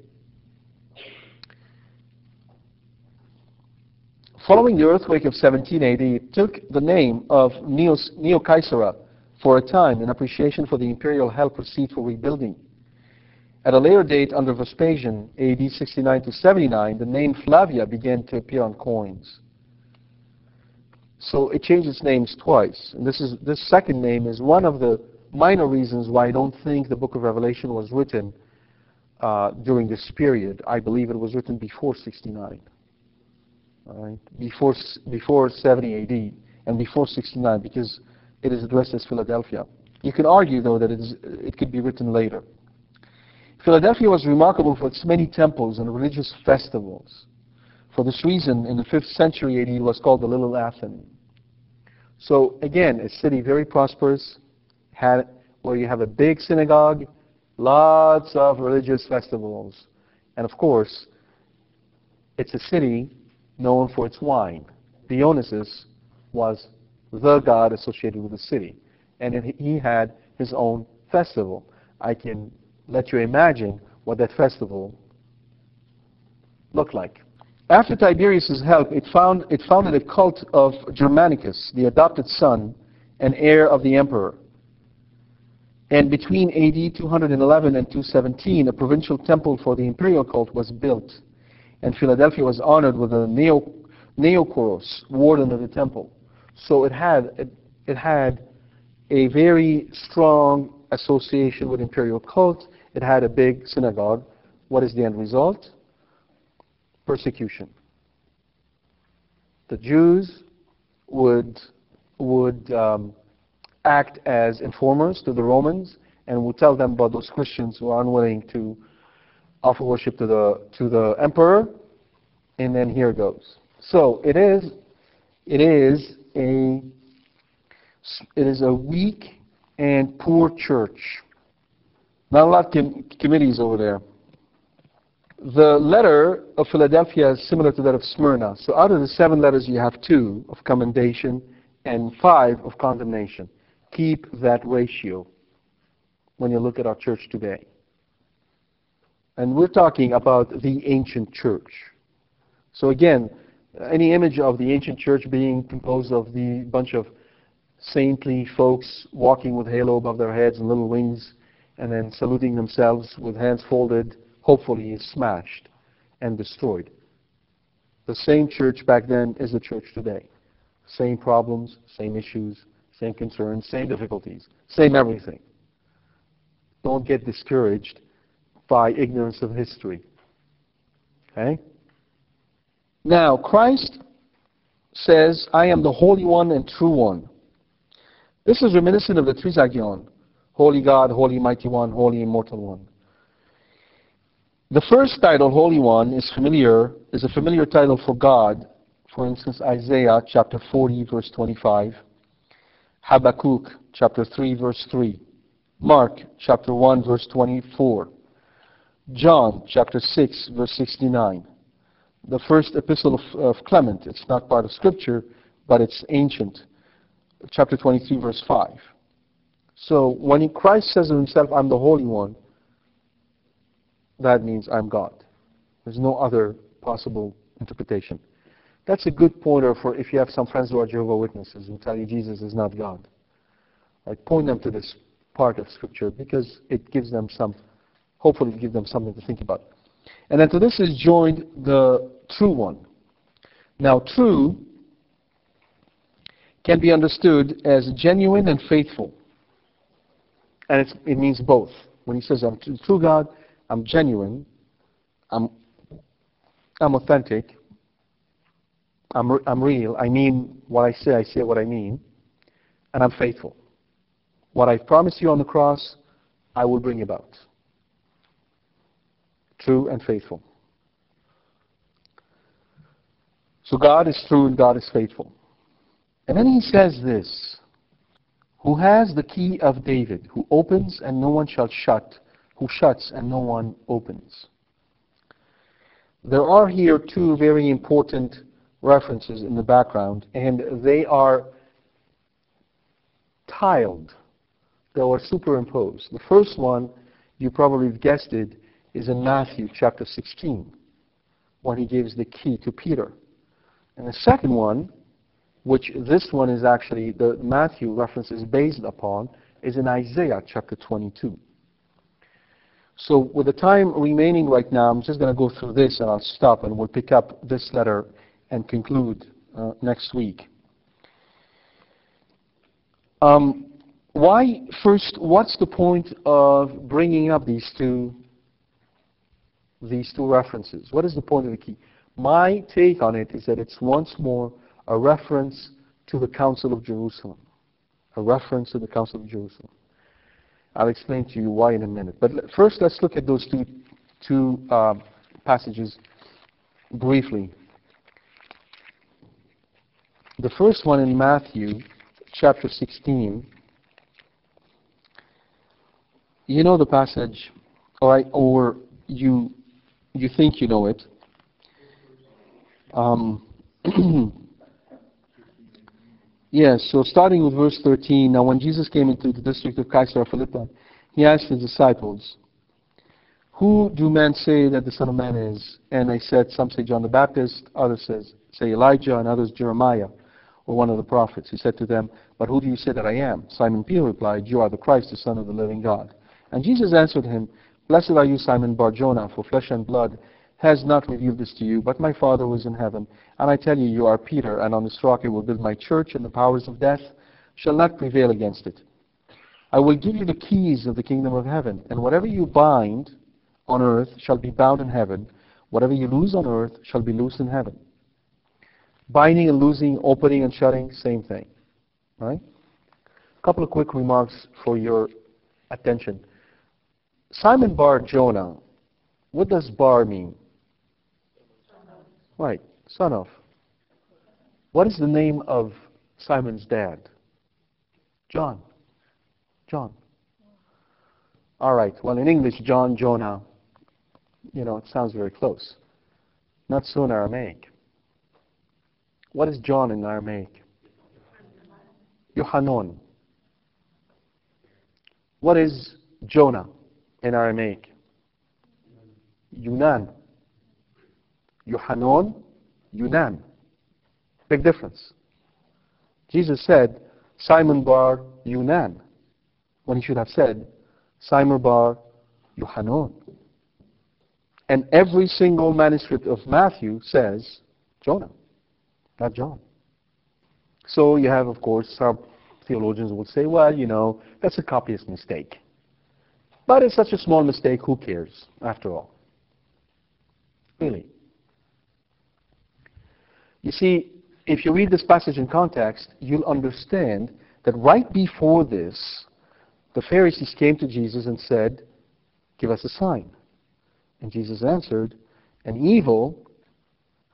Following the earthquake of seventeen A D, it took the name of Neo-Caesarea for a time in appreciation for the imperial help received for rebuilding. At a later date, under Vespasian, A D sixty-nine to seventy-nine, the name Flavia began to appear on coins. So it changed its names twice. And this, is, this second name is one of the minor reasons why I don't think the book of Revelation was written uh, during this period. I believe it was written before sixty-nine. All right? Before, before seventy A D and before sixty-nine, because it is addressed as Philadelphia. You can argue, though, that it, is, it could be written later. Philadelphia was remarkable for its many temples and religious festivals. For this reason, in the fifth century A D, it was called the Little Athens. So again, a city very prosperous, had, where you have a big synagogue, lots of religious festivals. And of course, it's a city known for its wine. Dionysus was the god associated with the city. And it, he had his own festival. I can let you imagine what that festival looked like. After Tiberius' help, it, found, it founded a cult of Germanicus, the adopted son and heir of the emperor. And between A D two eleven and two seventeen, a provincial temple for the imperial cult was built. And Philadelphia was honored with a neo, Neokoros, warden of the temple. So it had, it, it had a very strong association with imperial cult. It had a big synagogue. What is the end result? Persecution. The Jews would, would um, act as informers to the Romans and would tell them about those Christians who are unwilling to offer worship to the, to the emperor, and then here goes. So it is, it is a, it is a weak and poor church. Not a lot of com committees over there. The letter of Philadelphia is similar to that of Smyrna. So out of the seven letters, you have two of commendation and five of condemnation. Keep that ratio when you look at our church today. And we're talking about the ancient church. So again, any image of the ancient church being composed of the bunch of saintly folks walking with halo above their heads and little wings, and then saluting themselves with hands folded, hopefully is smashed and destroyed. The same church back then is the church today. Same problems, same issues, same concerns, same difficulties, same everything. Don't get discouraged by ignorance of history. Okay? Now, Christ says, I am the Holy One and True One. This is reminiscent of the Trisagion. Holy God, Holy Mighty One, Holy Immortal One. The first title, Holy One, is familiar, is a familiar title for God. For instance, Isaiah chapter forty, verse twenty-five. Habakkuk chapter three, verse three. Mark, chapter one, verse twenty-four. John, chapter six, verse sixty-nine. The first epistle of, of Clement. It's not part of Scripture, but it's ancient. Chapter twenty-three, verse five. So when Christ says of himself, I'm the Holy One, that means I'm God. There's no other possible interpretation. That's a good pointer for if you have some friends who are Jehovah's Witnesses who tell you Jesus is not God. Like, point them to this part of Scripture because it gives them some, hopefully give them something to think about. And then to this is joined the true one. Now, true can be understood as genuine and faithful. And it's, it means both. When he says, I'm true God, I'm genuine, I'm, I'm authentic, I'm, I'm real, I mean what I say, I say what I mean, and I'm faithful. What I promised you on the cross, I will bring about. True and faithful. So God is true and God is faithful. And then he says this, who has the key of David, who opens and no one shall shut, who shuts and no one opens. There are here two very important references in the background, and they are tiled. They are superimposed. The first one, you probably guessed it, is in Matthew chapter sixteen, when he gives the key to Peter. And the second one, which this one is actually, the Matthew reference is based upon, is in Isaiah chapter twenty-two. So with the time remaining right now, I'm just going to go through this and I'll stop and we'll pick up this letter and conclude uh, next week. Um, why, first, what's the point of bringing up these two, these two references? What is the point of the key? My take on it is that it's once more a reference to the Council of Jerusalem. A reference to the Council of Jerusalem. I'll explain to you why in a minute. But first, let's look at those two, two uh, passages briefly. The first one in Matthew, chapter sixteen. You know the passage, all right, or you you think you know it. Um, yes, so starting with verse thirteen, now when Jesus came into the district of Caesarea Philippi, he asked his disciples, who do men say that the Son of Man is? And they said, some say John the Baptist, others says, say Elijah, and others Jeremiah, or one of the prophets. He said to them, but who do you say that I am? Simon Peter replied, you are the Christ, the Son of the living God. And Jesus answered him, blessed are you, Simon Bar-Jonah, for flesh and blood has not revealed this to you, but my Father who is in heaven. And I tell you, you are Peter, and on this rock I will build my church, and the powers of death shall not prevail against it. I will give you the keys of the kingdom of heaven, and whatever you bind on earth shall be bound in heaven. Whatever you loose on earth shall be loosed in heaven. Binding and loosing, opening and shutting, same thing. Right? A couple of quick remarks for your attention. Simon Bar-Jonah, what does bar mean? Right, son of. What is the name of Simon's dad? John. John. All right, well in English, John, Jonah, you know, it sounds very close. Not so in Aramaic. What is John in Aramaic? Yohanon. What is Jonah in Aramaic? Yunan. Yohanon, Yunan. Big difference. Jesus said, Simon Bar Yunan, when he should have said, Simon Bar Yohanon. And every single manuscript of Matthew says Jonah, not John. So you have, of course, some theologians will say, well, you know, that's a copyist mistake. But it's such a small mistake, who cares, after all? Really. You see, if you read this passage in context, you'll understand that right before this, the Pharisees came to Jesus and said, give us a sign. And Jesus answered, an evil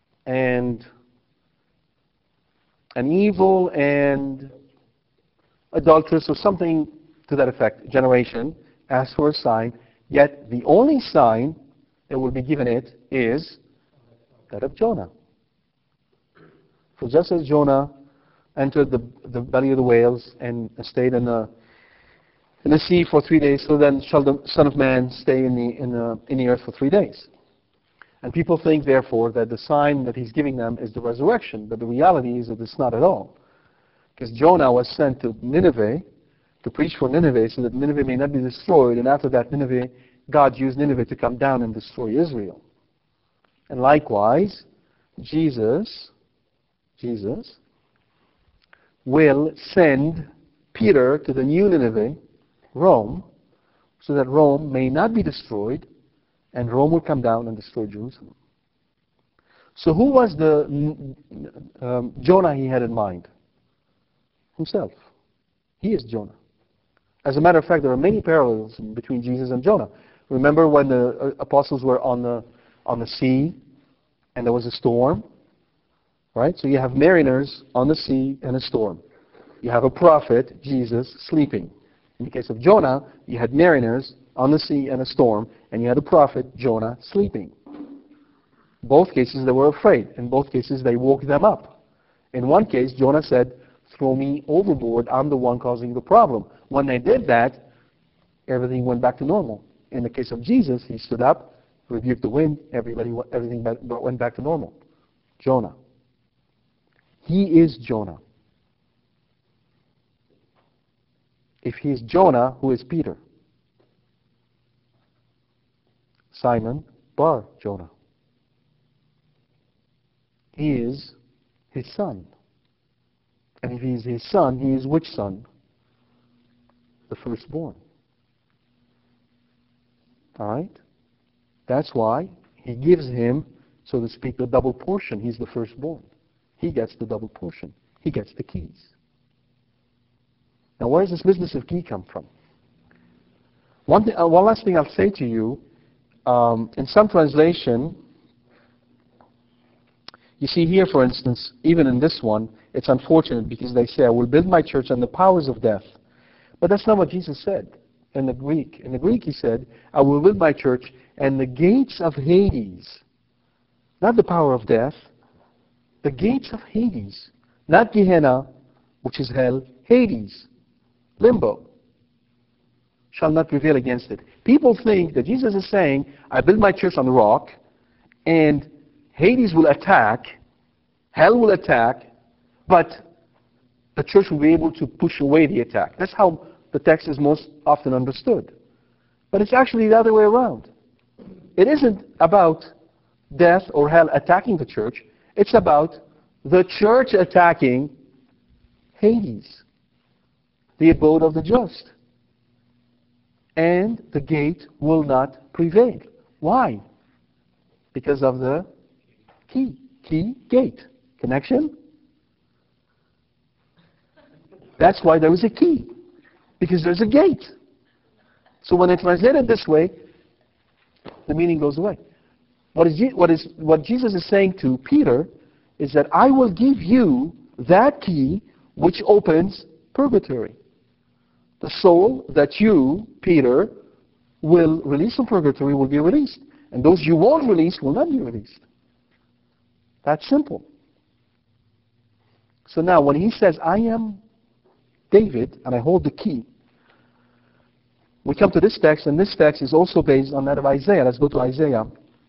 and an evil and adulterous or something to that effect generation asks for a sign, yet the only sign that will be given it is that of Jonah. For just as Jonah entered the, the belly of the whales and stayed in the in the sea for three days, so then shall the Son of Man stay in the in the in the earth for three days. And people think, therefore, that the sign that he's giving them is the resurrection, but the reality is that it's not at all. Because Jonah was sent to Nineveh to preach for Nineveh so that Nineveh may not be destroyed, and after that Nineveh, God used Nineveh to come down and destroy Israel. And likewise, Jesus, Jesus will send Peter to the new Nineveh, Rome, so that Rome may not be destroyed, and Rome will come down and destroy Jerusalem. So who was the um, Jonah he had in mind? Himself. He is Jonah. As a matter of fact, there are many parallels between Jesus and Jonah. Remember when the apostles were on the on the sea and there was a storm? Right? So you have mariners on the sea and a storm. You have a prophet, Jesus, sleeping. In the case of Jonah, you had mariners on the sea and a storm, and you had a prophet, Jonah, sleeping. Both cases they were afraid. In both cases they woke them up. In one case, Jonah said, "Throw me overboard, I'm the one causing the problem." When they did that, everything went back to normal. In the case of Jesus, he stood up, rebuked the wind, everybody, everything went back to normal. Jonah. He is Jonah. If he is Jonah, who is Peter? Simon Bar Jonah. He is his son. And if he is his son, he is which son? The firstborn. Alright? That's why he gives him, so to speak, the double portion. He's the firstborn. He gets the double portion. He gets the keys. Now, where does this business of key come from? One, th- uh, one last thing I'll say to you, um, in some translation, you see here, for instance, even in this one, it's unfortunate because they say, "I will build my church on the powers of death." But that's not what Jesus said in the Greek. In the Greek, he said, "I will build my church, and the gates of Hades," not the power of death, the gates of Hades, not Gehenna, which is hell, Hades, limbo, shall not prevail against it. People think that Jesus is saying, "I build my church on the rock, and Hades will attack, hell will attack, but the church will be able to push away the attack." That's how the text is most often understood. But it's actually the other way around. It isn't about death or hell attacking the church. It's about the church attacking Hades, the abode of the just. And the gate will not prevail. Why? Because of the key. Key, gate. Connection? That's why there is a key. Because there's a gate. So when I translate it this way, the meaning goes away. What is, what is what Jesus is saying to Peter is that I will give you that key which opens purgatory. The soul that you, Peter, will release from purgatory will be released. And those you won't release will not be released. That's simple. So now when he says, "I am David and I hold the key," we come to this text, and this text is also based on that of Isaiah. Let's go to Isaiah.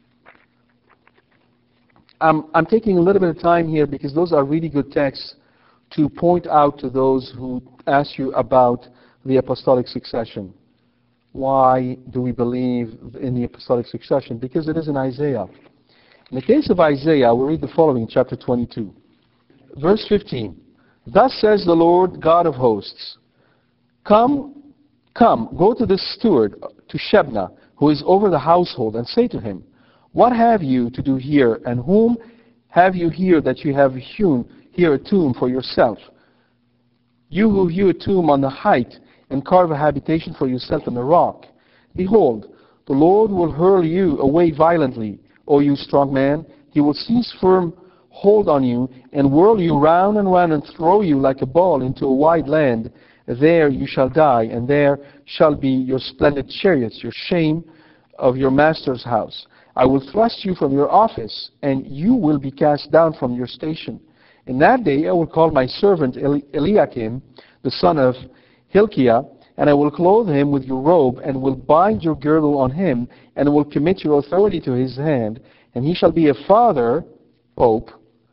Um, I'm taking a little bit of time here because those are really good texts to point out to those who ask you about the apostolic succession. Why do we believe in the apostolic succession? Because it is in Isaiah. In the case of Isaiah, we read the following, chapter twenty-two. Verse fifteen. "Thus says the Lord God of hosts, Come, come, go to the steward, to Shebna, who is over the household, and say to him, What have you to do here, and whom have you here that you have hewn here a tomb for yourself? You who hew a tomb on the height, and carve a habitation for yourself on the rock. Behold, the Lord will hurl you away violently, O you strong man. He will seize firm hold on you, and whirl you round and round, and throw you like a ball into a wide land. There you shall die, and there shall be your splendid chariots, your shame of your master's house. I will thrust you from your office, and you will be cast down from your station. In that day I will call my servant Eli- Eliakim, the son of Hilkiah, and I will clothe him with your robe, and will bind your girdle on him, and will commit your authority to his hand, and he shall be a father, Pope,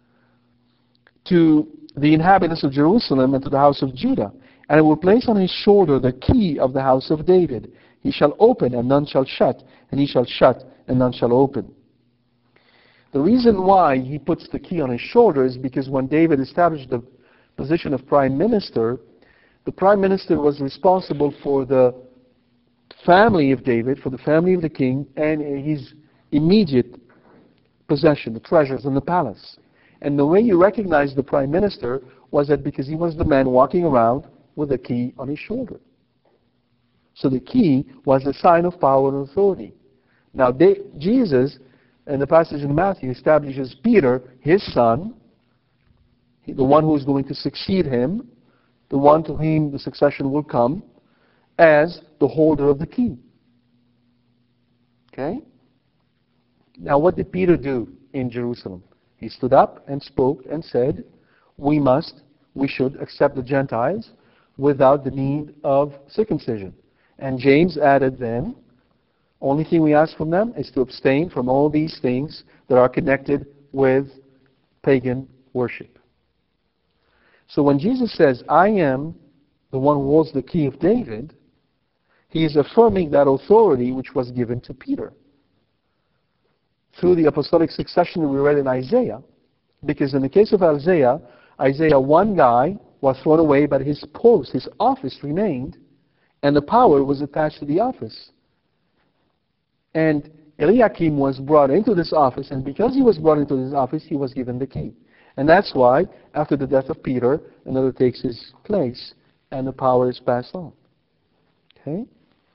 to the inhabitants of Jerusalem and to the house of Judah. And I will place on his shoulder the key of the house of David. He shall open, and none shall shut, and he shall shut, and none shall open. The reason why he puts the key on his shoulder is because when David established the position of prime minister, the prime minister was responsible for the family of David, for the family of the king, and his immediate possession, the treasures in the palace. And the way you recognized the prime minister was that because he was the man walking around with a key on his shoulder. So the key was a sign of power and authority. Now they, Jesus, in the passage in Matthew, establishes Peter, his son, the one who is going to succeed him, the one to whom the succession will come, as the holder of the key. Okay? Now what did Peter do in Jerusalem? He stood up and spoke and said, we must, we should accept the Gentiles without the need of circumcision. And James added then, only thing we ask from them is to abstain from all these things that are connected with pagan worship. So when Jesus says, I am the one who holds the key of David, he is affirming that authority which was given to Peter through the apostolic succession we read in Isaiah. Because in the case of Isaiah, Isaiah, one guy was thrown away, but his post, his office remained, and the power was attached to the office. And Eliakim was brought into this office, and because he was brought into this office, he was given the key. And that's why, after the death of Peter, another takes his place, and the power is passed on. Okay?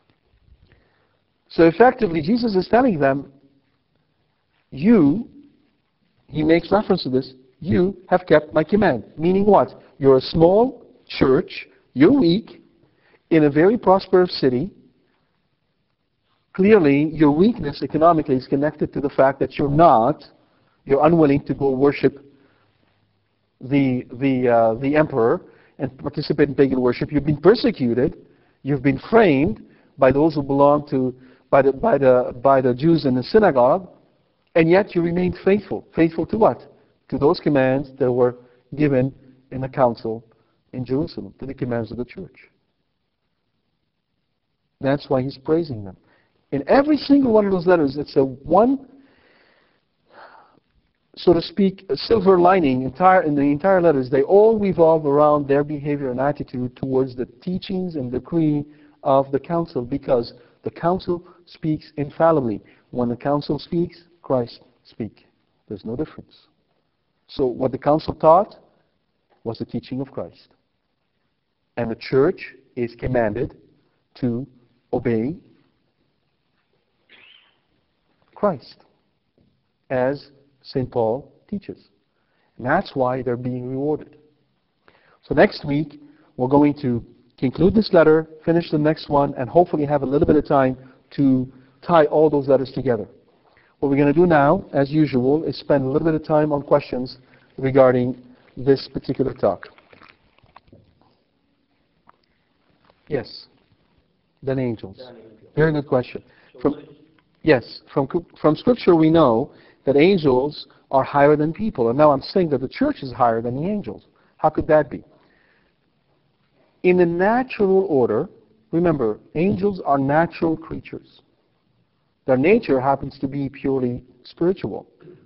So effectively, Jesus is telling them, you, he makes reference to this, you have kept my command. Meaning what? You're a small church, you're weak, in a very prosperous city. Clearly, your weakness economically is connected to the fact that you're not, you're unwilling to go worship the, the, uh, the emperor and participate in pagan worship. You've been persecuted. You've been framed by those who belong to, by the, by the, by the Jews in the synagogue. And yet you remained faithful. Faithful to what? To those commands that were given in the council in Jerusalem, to the commands of the church. That's why he's praising them. In every single one of those letters, it's a one, so to speak, a silver lining entire, in the entire letters. They all revolve around their behavior and attitude towards the teachings and decree of the council, because the council speaks infallibly. When the council speaks, Christ speaks. There's no difference. So what the council taught was the teaching of Christ. And the church is commanded to obey Christ, as Saint Paul teaches. And that's why they're being rewarded. So next week, we're going to conclude this letter, finish the next one, and hopefully have a little bit of time to tie all those letters together. What we're going to do now, as usual, is spend a little bit of time on questions regarding this particular talk. Yes? Then angels. Very good question. From, yes, from, from Scripture we know that angels are higher than people. And now I'm saying that the church is higher than the angels. How could that be? In the natural order, remember, angels are natural creatures. Their nature happens to be purely spiritual,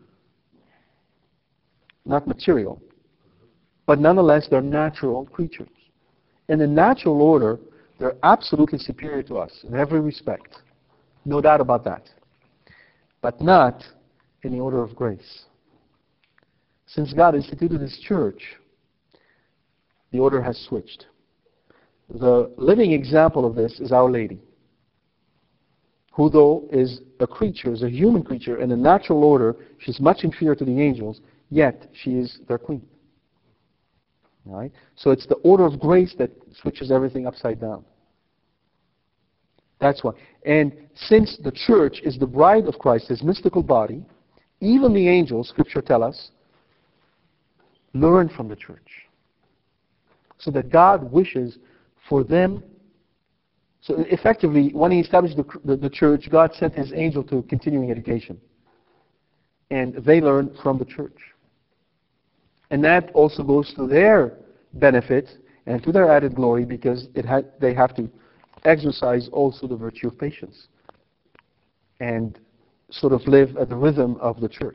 not material. But nonetheless, they're natural creatures. In the natural order, they're absolutely superior to us in every respect. No doubt about that. But not in the order of grace. Since God instituted His church, the order has switched. The living example of this is Our Lady, who though is a creature, is a human creature, in a natural order, she's much inferior to the angels, yet she is their queen. All right? So it's the order of grace that switches everything upside down. That's why. And since the church is the bride of Christ, his mystical body, even the angels, Scripture tell us, learn from the church. So that God wishes for them. So effectively, when he established the, the, the church, God sent his angel to continuing education. And they learn from the church. And that also goes to their benefit and to their added glory, because it ha they have to exercise also the virtue of patience and sort of live at the rhythm of the church.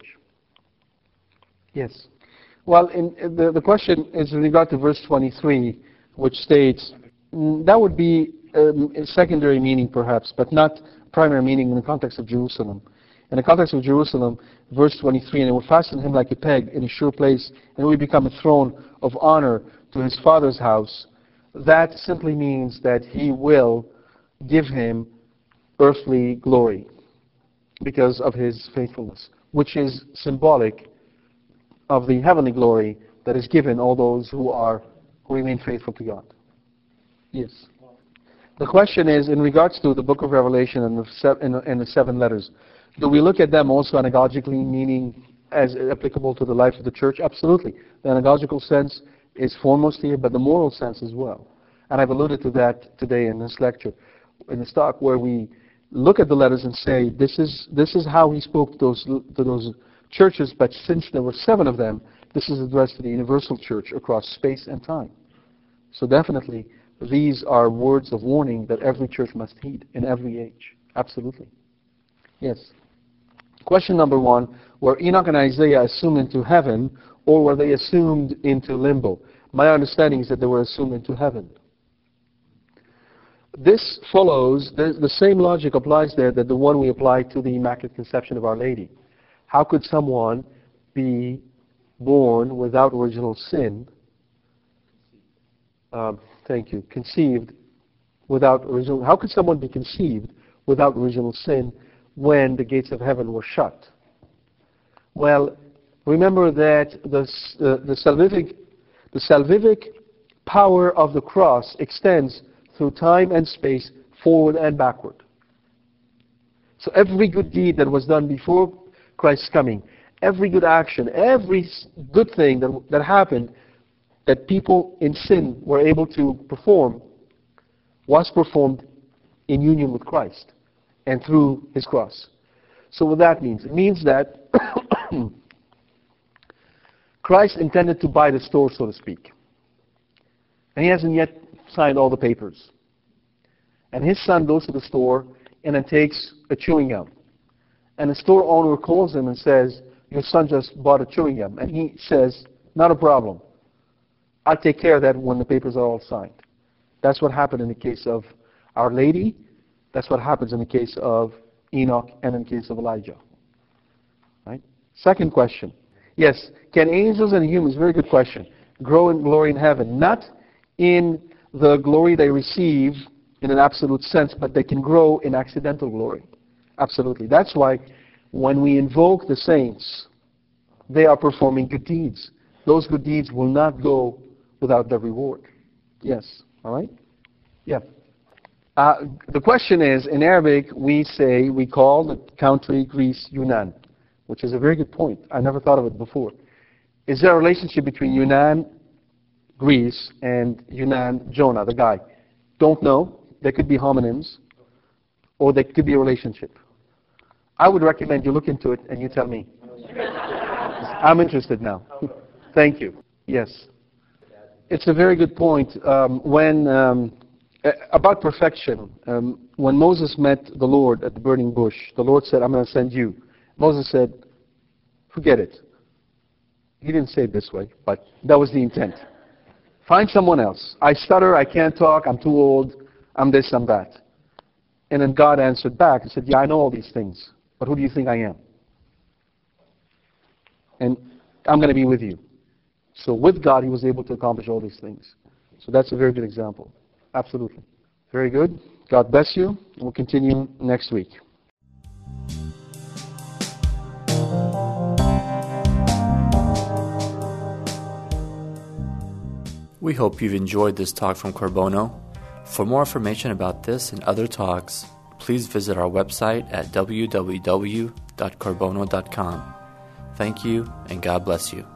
Yes. Well, in, in the, the question is in regard to verse twenty-three, which states, mm, that would be um, a secondary meaning perhaps, but not primary meaning in the context of Jerusalem. In the context of Jerusalem, verse twenty-three, and it will fasten him like a peg in a sure place, and it will become a throne of honor to his father's house. That simply means that he will give him earthly glory because of his faithfulness, which is symbolic of the heavenly glory that is given all those who are who remain faithful to God. Yes. The question is, in regards to the book of Revelation and the, se and, and the seven letters, do we look at them also anagogically, meaning as applicable to the life of the church? Absolutely. The anagogical sense is foremost here, but the moral sense as well. And I've alluded to that today in this lecture, in this talk, where we look at the letters and say, this is, this is how he spoke to those, to those churches, but since there were seven of them, this is addressed to the universal church across space and time. So definitely, these are words of warning that every church must heed in every age. Absolutely. Yes. Question number one, were Enoch and Isaiah assumed into heaven, or were they assumed into limbo? My understanding is that they were assumed into heaven. This follows, the, the same logic applies there that the one we apply to the Immaculate Conception of Our Lady. How could someone be born without original sin? Um, thank you. Conceived without original. How could someone be conceived without original sin when the gates of heaven were shut? Well, remember that the uh, the salvific the salvific power of the cross extends through time and space, forward and backward. So every good deed that was done before Christ's coming, every good action, every good thing that, that happened that people in sin were able to perform was performed in union with Christ and through his cross. So what that means? It means that Christ intended to buy the store, so to speak. And he hasn't yet signed all the papers. And his son goes to the store and then takes a chewing gum. And the store owner calls him and says, your son just bought a chewing gum. And he says, not a problem. I'll take care of that when the papers are all signed. That's what happened in the case of Our Lady. That's what happens in the case of Enoch and in the case of Elijah. Right? Second question. Yes, can angels and humans, very good question, grow in glory in heaven? Not in the glory they receive in an absolute sense, but they can grow in accidental glory. Absolutely. That's why when we invoke the saints, they are performing good deeds. Those good deeds will not go without their reward. Yes. All right? Yeah. Uh, the question is, in Arabic, we say, we call the country Greece Yunnan, which is a very good point. I never thought of it before. Is there a relationship between Yunnan, Greece, and Yunnan, Jonah, the guy? Don't know. There could be homonyms, or there could be a relationship. I would recommend you look into it and you tell me. I'm interested now. Thank you. Yes. It's a very good point. Um, when um, about perfection, um, when Moses met the Lord at the burning bush, the Lord said, I'm going to send you. Moses said, forget it. He didn't say it this way, but that was the intent. Find someone else. I stutter, I can't talk, I'm too old, I'm this, I'm that. And then God answered back and said, yeah, I know all these things, but who do you think I am? And I'm going to be with you. So with God, he was able to accomplish all these things. So that's a very good example. Absolutely. Very good. God bless you. We'll continue next week. We hope you've enjoyed this talk from Corbono. For more information about this and other talks, please visit our website at w w w dot corbono dot com. Thank you, and God bless you.